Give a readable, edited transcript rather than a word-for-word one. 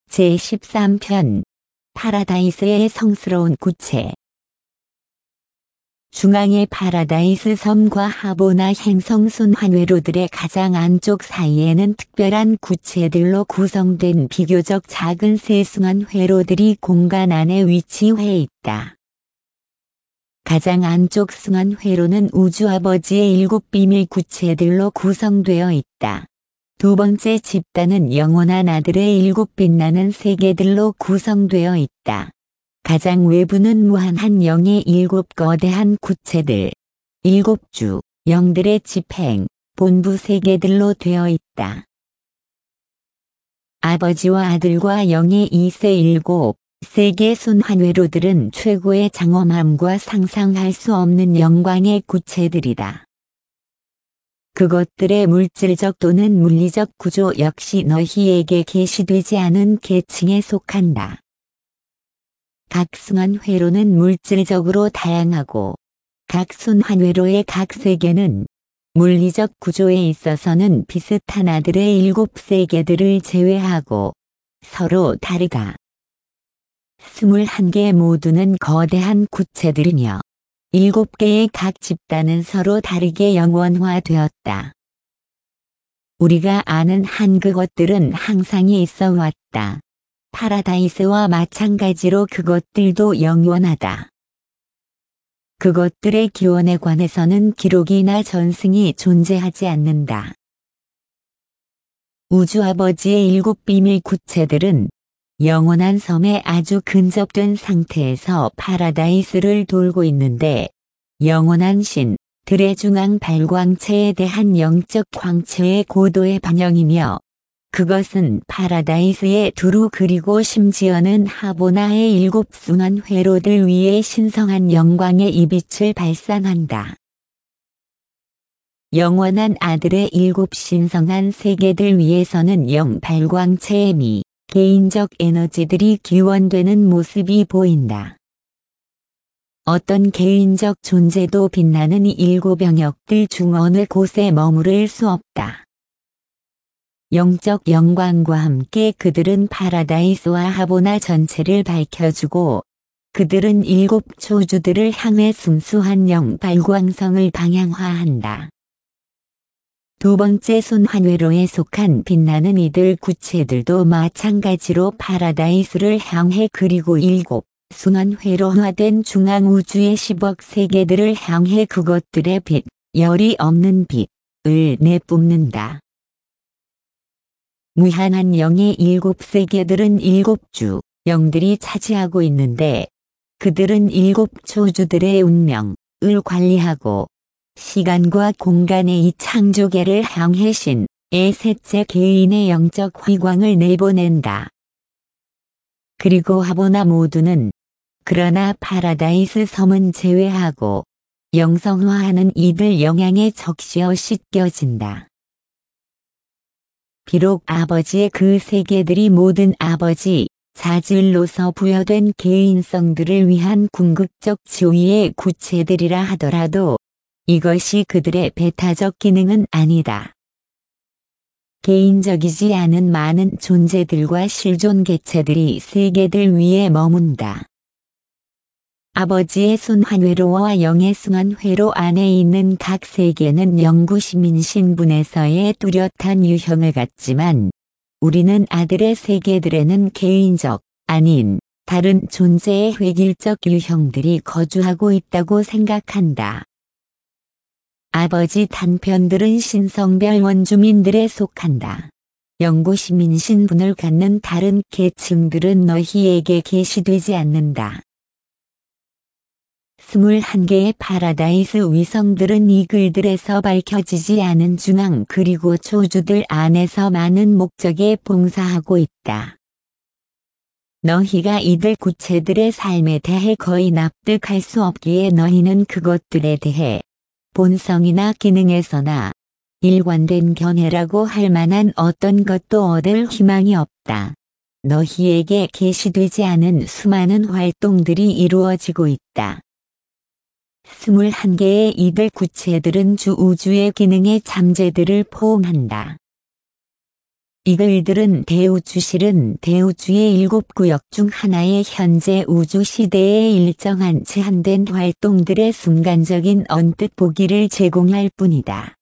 제13편 파라다이스의 성스러운 구체. 중앙의 파라다이스 섬과 하보나 행성 순환회로들의 가장 안쪽 사이에는 특별한 구체들로 구성된 비교적 작은 세숭한 회로들이 공간 안에 위치해 있다. 가장 안쪽 숭한 회로는 우주아버지의 7비밀 구체들로 구성되어 있다. 두 번째 집단은 영원한 아들의 7 빛나는 세계들로 구성되어 있다. 가장 외부는 무한한 영의 7 거대한 구체들, 7주, 영들의 집행, 본부 세계들로 되어 있다. 아버지와 아들과 영의 2세 7 세계 순환회로들은 최고의 장엄함과 상상할 수 없는 영광의 구체들이다. 그것들의 물질적 또는 물리적 구조 역시 너희에게 계시되지 않은 계층에 속한다. 각 순환회로는 물질적으로 다양하고 각 순환회로의 각 세계는 물리적 구조에 있어서는 비슷한 아들의 7 세계들을 제외하고 서로 다르다. 21개 모두는 거대한 구체들이며 7개의 각 집단은 서로 다르게 영원화되었다. 우리가 아는 한 그것들은 항상이 있어 왔다. 파라다이스와 마찬가지로 그것들도 영원하다. 그것들의 기원에 관해서는 기록이나 전승이 존재하지 않는다. 우주아버지의 7 비밀 구체들은 영원한 섬에 아주 근접된 상태에서 파라다이스를 돌고 있는데 영원한 신들의 중앙 발광체에 대한 영적 광체의 고도의 반영이며 그것은 파라다이스의 두루 그리고 심지어는 하보나의 7 순환 회로들 위에 신성한 영광의 이빛을 발산한다. 영원한 아들의 7 신성한 세계들 위에서는 영 발광체의 미 개인적 에너지들이 기원되는 모습이 보인다. 어떤 개인적 존재도 빛나는 이 7 영역들 중 어느 곳에 머무를 수 없다. 영적 영광과 함께 그들은 파라다이스와 하보나 전체를 밝혀주고 그들은 7 초주들을 향해 순수한 영 발광성을 방향화한다. 두 번째 순환회로에 속한 빛나는 이들 구체들도 마찬가지로 파라다이스를 향해 그리고 7 순환회로화된 중앙우주의 10억 세계들을 향해 그것들의 빛, 열이 없는 빛을 내뿜는다. 무한한 영의 7 세계들은 7주, 영들이 차지하고 있는데 그들은 7 초주들의 운명을 관리하고 시간과 공간의 이 창조계를 향해 신의 셋째 개인의 영적 휘광을 내보낸다. 그리고 하보나 모두는 그러나 파라다이스 섬은 제외하고 영성화하는 이들 영향에 적시어 씻겨진다. 비록 아버지의 그 세계들이 모든 아버지 자질로서 부여된 개인성들을 위한 궁극적 지위의 구체들이라 하더라도 이것이 그들의 배타적 기능은 아니다. 개인적이지 않은 많은 존재들과 실존 개체들이 세계들 위에 머문다. 아버지의 순환회로와 영의 순환회로 안에 있는 각 세계는 영구시민 신분에서의 뚜렷한 유형을 갖지만 우리는 아들의 세계들에는 개인적, 아닌 다른 존재의 획일적 유형들이 거주하고 있다고 생각한다. 아버지 단편들은 신성별 원주민들에 속한다. 영구시민 신분을 갖는 다른 계층들은 너희에게 계시되지 않는다. 21개의 파라다이스 위성들은 이 글들에서 밝혀지지 않은 중앙 그리고 초주들 안에서 많은 목적에 봉사하고 있다. 너희가 이들 구체들의 삶에 대해 거의 납득할 수 없기에 너희는 그것들에 대해 본성이나 기능에서나 일관된 견해라고 할 만한 어떤 것도 얻을 희망이 없다. 너희에게 계시되지 않은 수많은 활동들이 이루어지고 있다. 21개의 이들 구체들은 주 우주의 기능의 잠재들을 포옹한다. 이 글들은 대우주실은 대우주의 7구역 중 하나의 현재 우주 시대의 일정한 제한된 활동들의 순간적인 언뜻 보기를 제공할 뿐이다.